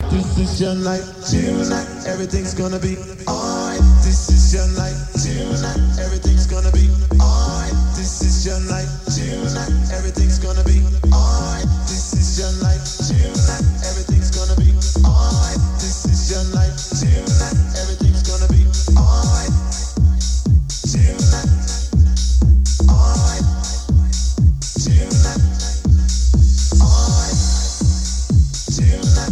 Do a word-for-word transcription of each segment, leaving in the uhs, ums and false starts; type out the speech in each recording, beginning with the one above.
This is your night, tonight. Everything's gonna be alright. This is your night, tonight. Everything's gonna be alright. This is your night, tonight. Everything's gonna be alright. This is your night, tonight. Everything's gonna be alright. This is your night, tonight. Everything's gonna be alright. Tonight, alright. Tonight, alright. Tonight.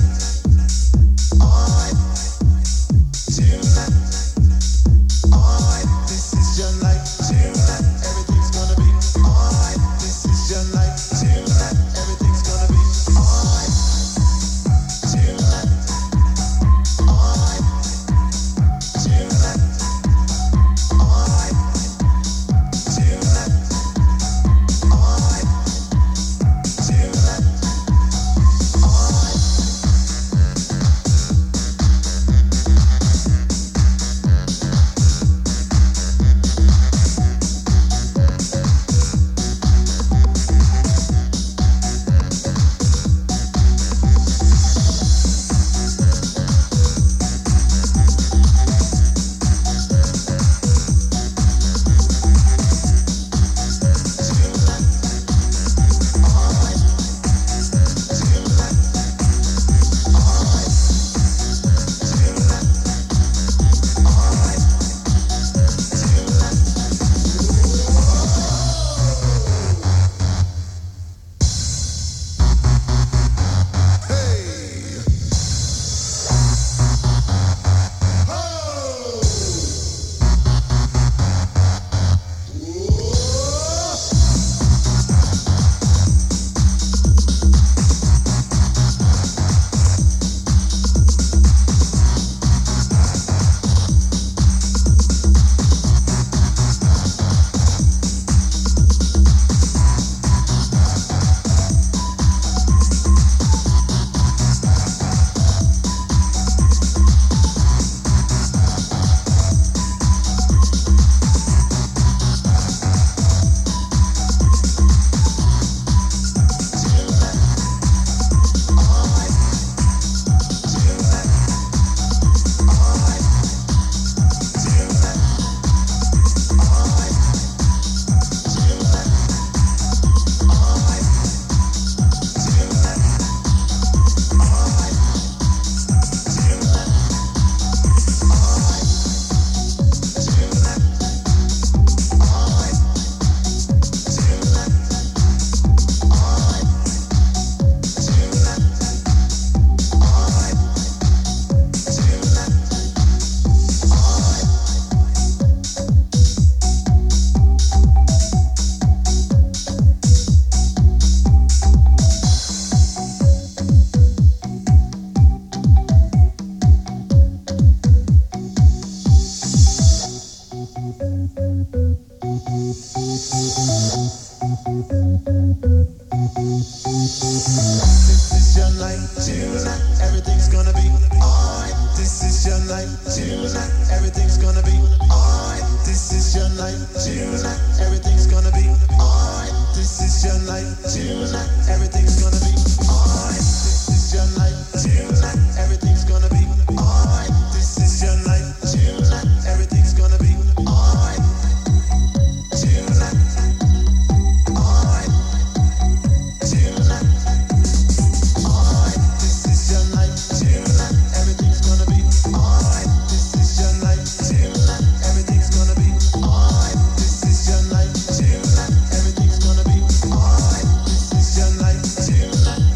Tonight.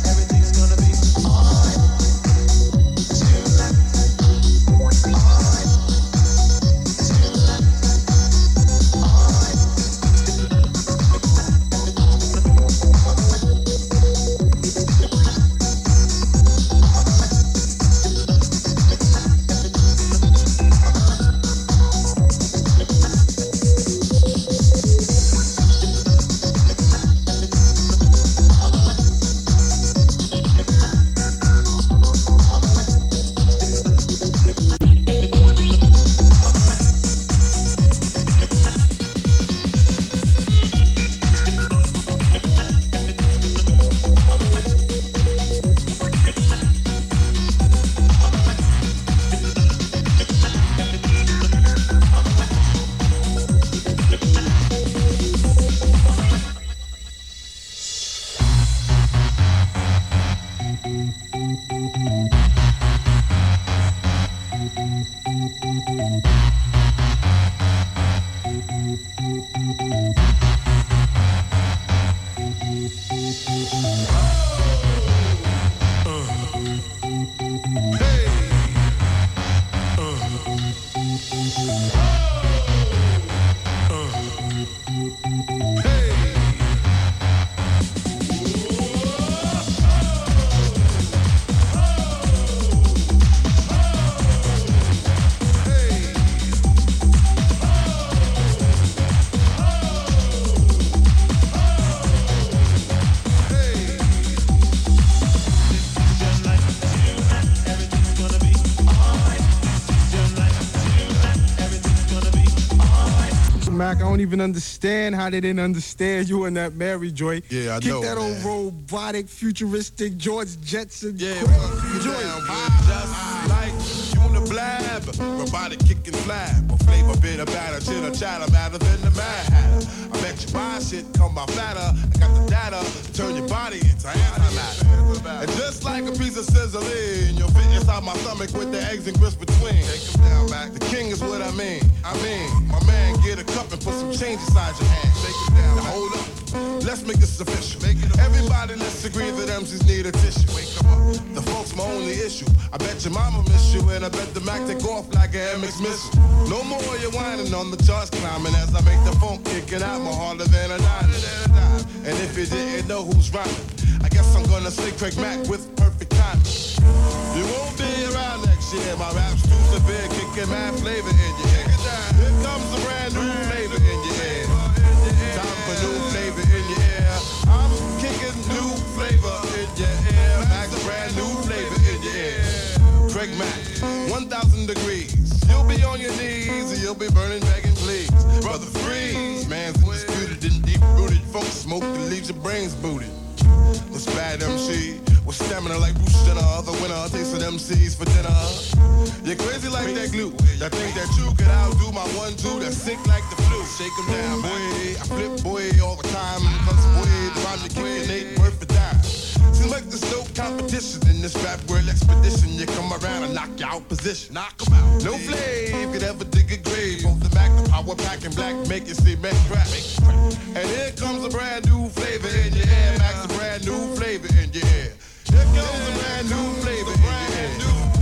Mac, I don't even understand how they didn't understand you and that Mary Joy. Yeah, I Kick know, that old man. robotic, futuristic George Jetson. Yeah, crazy well, joint. down, just like you on the blab, robotic kicking flab, a flavor bit of batter, chitter chatter, matter than the Mad Hatter. I bet you buy shit come by fatter. I got the data to turn your body into antimatter. And just like a piece of sizzling, you'll fit inside my stomach with the eggs and grits between. Take 'em down, back. The king is what I mean. I mean, my man, get a cup and put some change inside your hand. Take it down. Now hold up. Let's make this official. Make it Everybody, let's agree that M Cs need a tissue. Wake 'em up. The folks my only issue. I bet your mama miss you, and I bet the Mac take off like an M X missile. No more you whining on the charts climbing as I make the phone kicking out more harder than a dime. And if you didn't know who's rhyming, I guess I'm gonna say Craig Mack with perfect timing. You won't be around next year. My rap's too severe, kicking mad flavor in your ear. Here comes a brand new flavor in your ear. Time for new flavor in your ear. I'm kicking new flavor in your ear. Max, brand new flavor in your ear. Craig Mack, one thousand degrees. You'll be on your knees, and you'll be burning, begging, please. Brother Freeze, man's undisputed and deep-rooted. Folks smoke that leaves your brains booted. This bad M C with stamina like Bruce Jenner, other winner, tasting M Cs for dinner. You're crazy like that glue. That think that you could outdo my one two that's sick like the flu. Shake 'em down, boy. I flip, boy, all the time. Cause boy, the rhyme you're kicking ain't worth a dime. Seems like there's no competition in this rap world expedition. You come around and knock you out position. Knock 'em out. No flame could ever dig a grave. Both the Mac, the power pack, and black make it see Mac crack. And here comes a brand new flavor in your air. Max, a brand new flavor in your ear. Here comes a brand new flavor in your ear.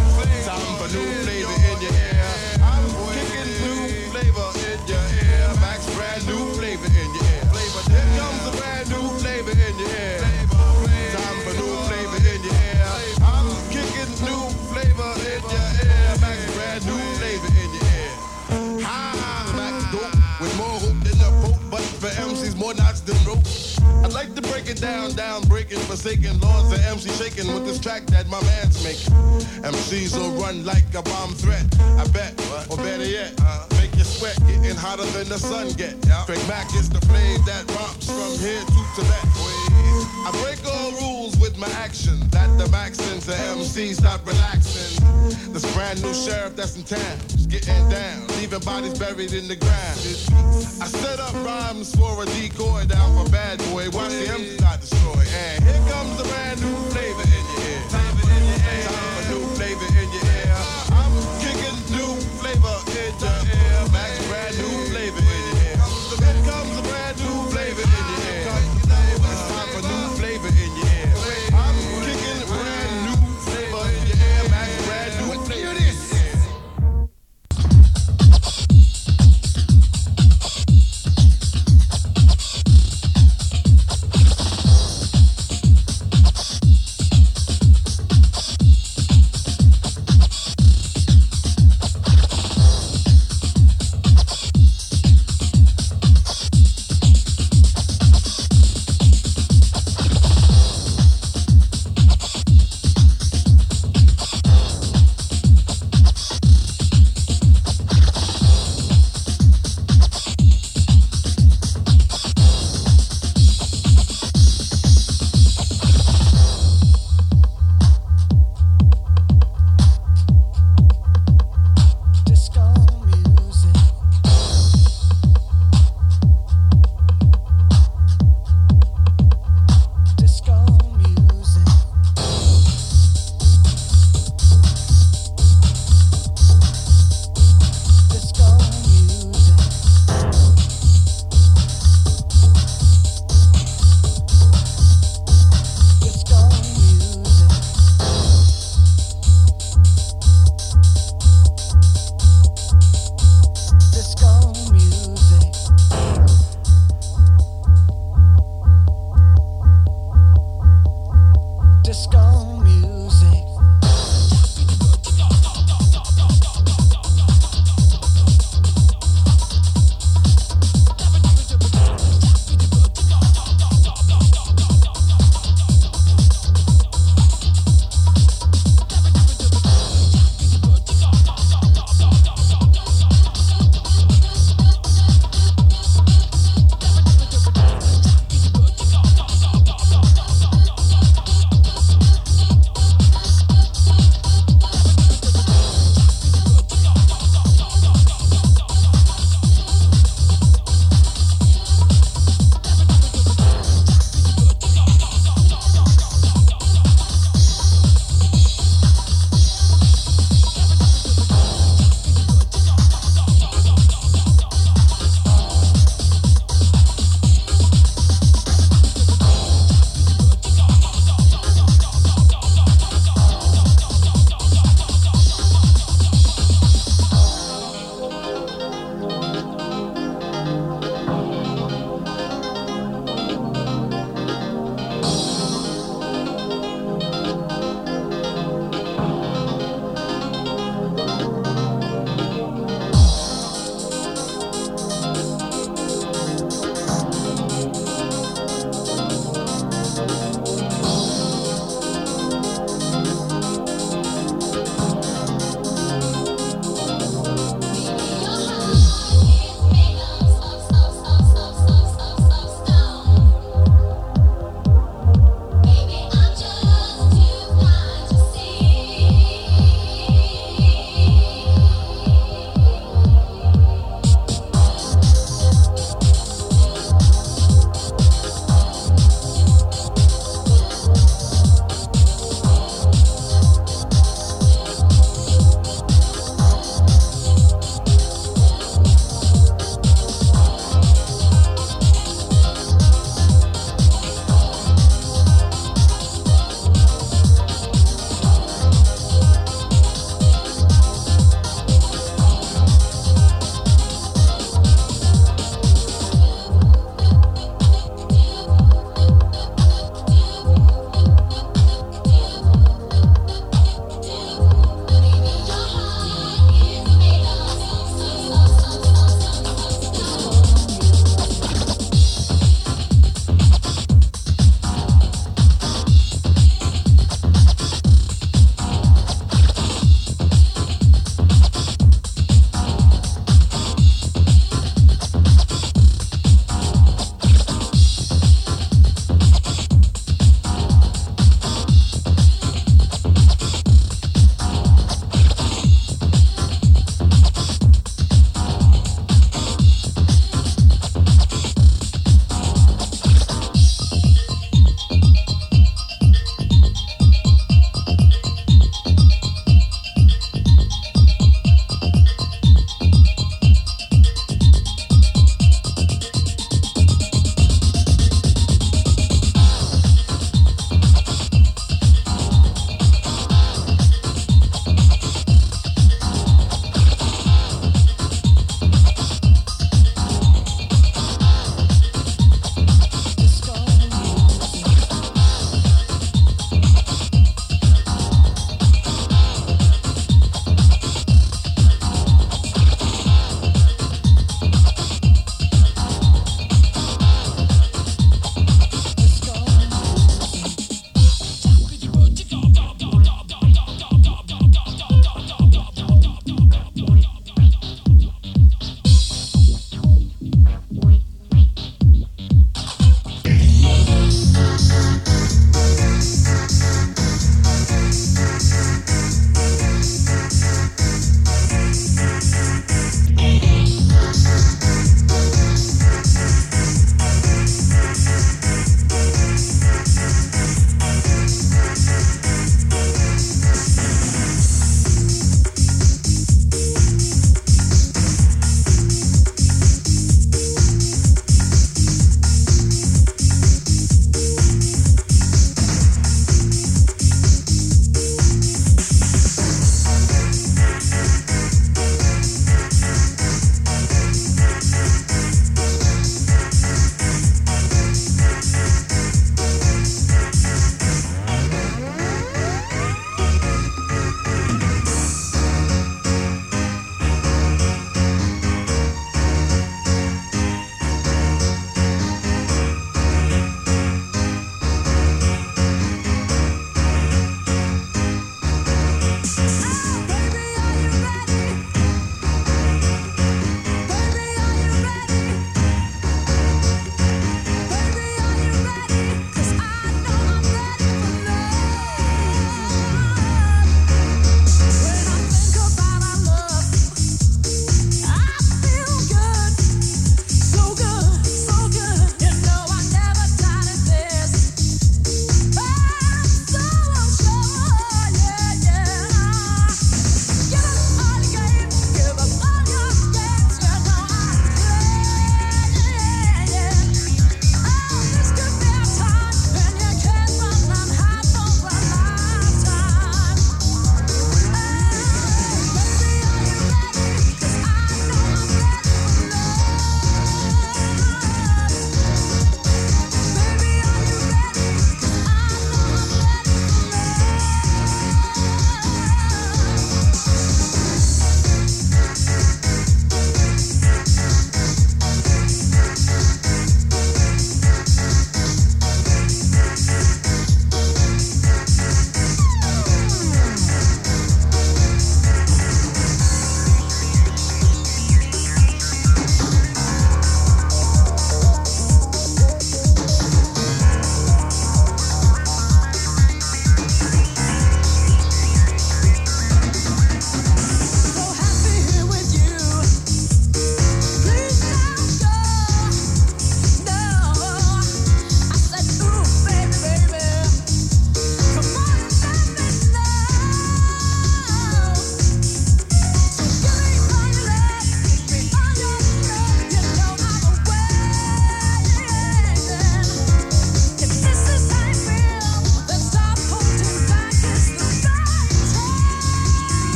Time for new flavor in your ear. I'm kicking new flavor in your ear. Max, brand new flavor in your ear. Here comes a brand new flavor in your ear. Time for new flavor in your ear. I'm kicking new flavor in your ear. Max, brand new flavor in your ear. Ha, Max dope with more hope than a pope, but for M Cs more knots than rope. I'd like to break it down, down, breaking, forsaken laws of M C shaking with this track that my man's making. M Cs will run like a bomb threat, I bet, or better yet, make you sweat, getting hotter than the sun get. Craig Mack is the flame that romps from here to Tibet. I break all rules with my action, that the max into M Cs stop relaxing. This brand new sheriff that's in town is getting down, leaving bodies buried in the ground. I set up rhymes for a decoy down for bad boy, watch the M Cs not destroy. And here comes the brand new flavor in your ear. Time for new flavor in your ear. I'm kicking new flavor in your ear. Max, brand new flavor in your ear. Here comes the brand new flavor in your ear. It's time for new flavor in your ear. I'm kicking brand new flavor in your ear. Max, brand new flavor in your ear.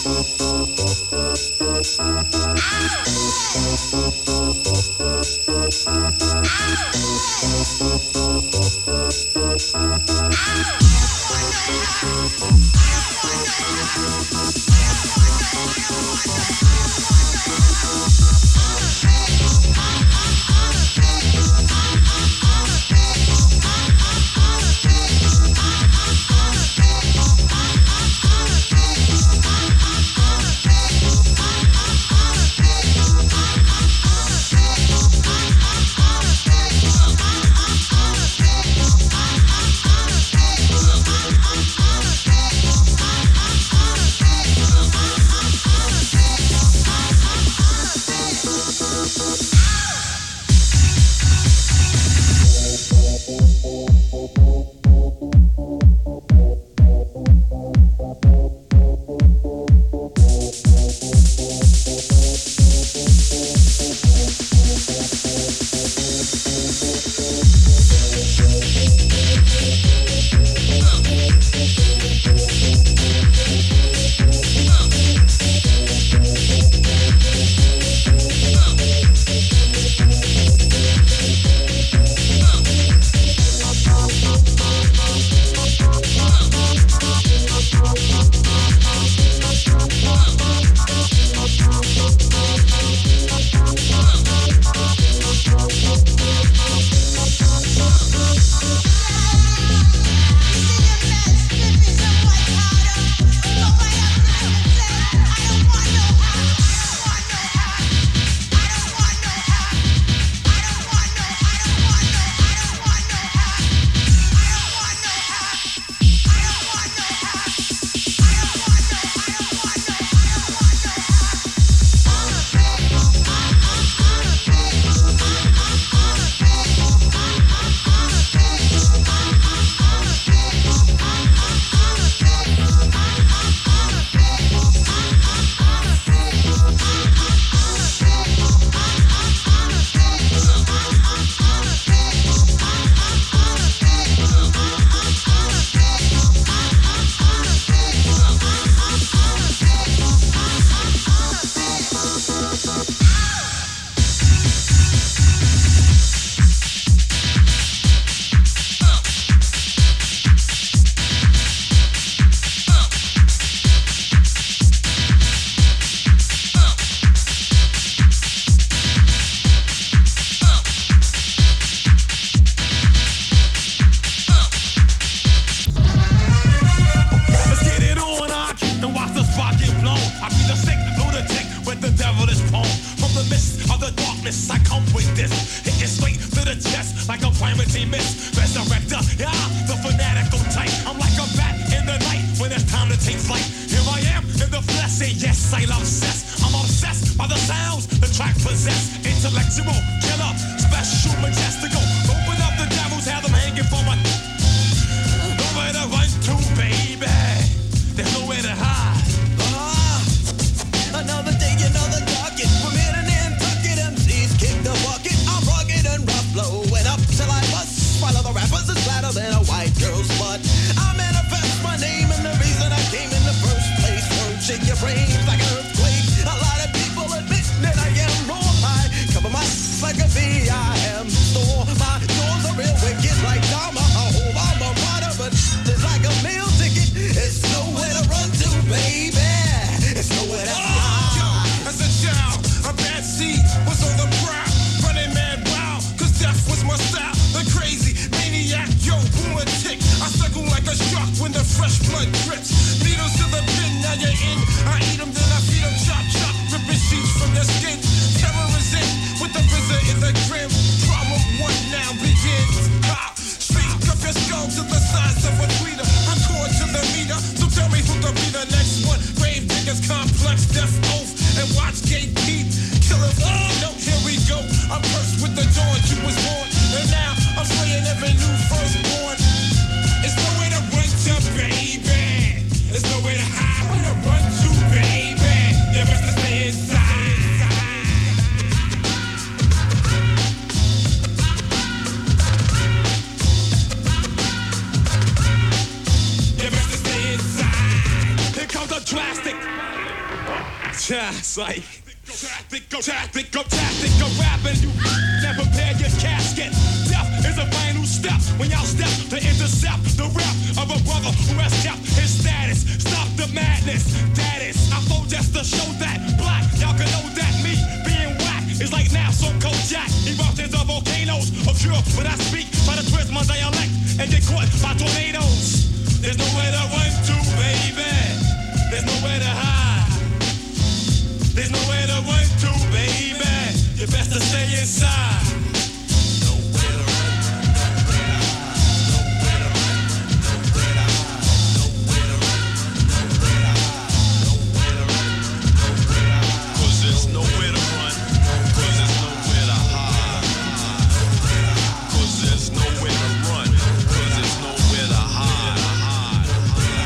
Drastic. It's like tactic, go tactic, go tactic, go rapping. You never prepare your casket. Death is a final step when y'all step to intercept the rap of a brother who has kept his status. Stop the madness, that is. I flow just to show that black. Y'all can know that me being whack is like now some Kojak. Eruptions of volcanoes occur when I speak. Try to twist my dialect and get caught by tornadoes. There's nowhere to run to, baby. There's nowhere to hide. There's nowhere to run to, baby. You best to stay inside. Nowhere to run, nowhere to hide. Nowhere to run, nowhere to hide. Nowhere to run, nowhere to hide. Nowhere to run, nowhere to hide. 'Cause there's nowhere to run. 'Cause there's nowhere to hide. 'Cause there's nowhere to run. 'Cause there's nowhere to hide.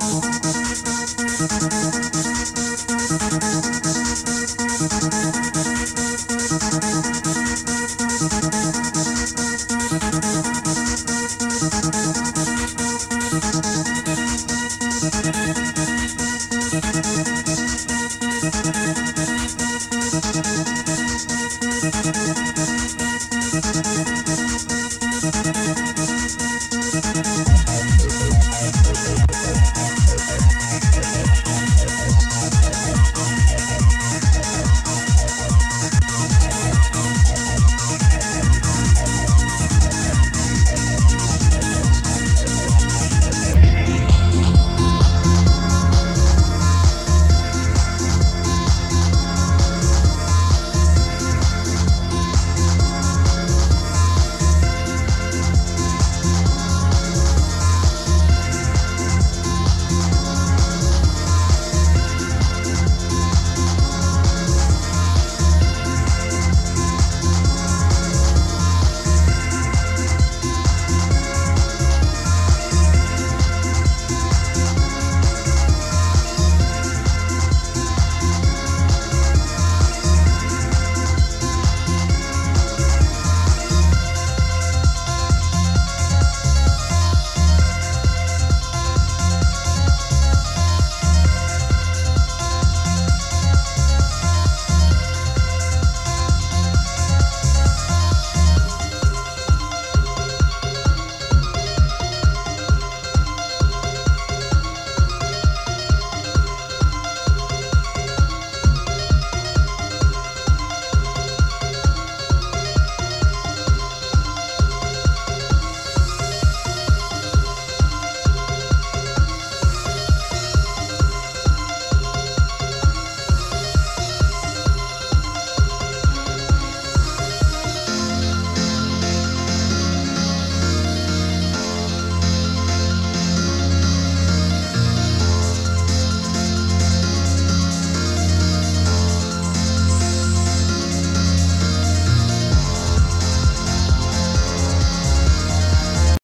Tonight.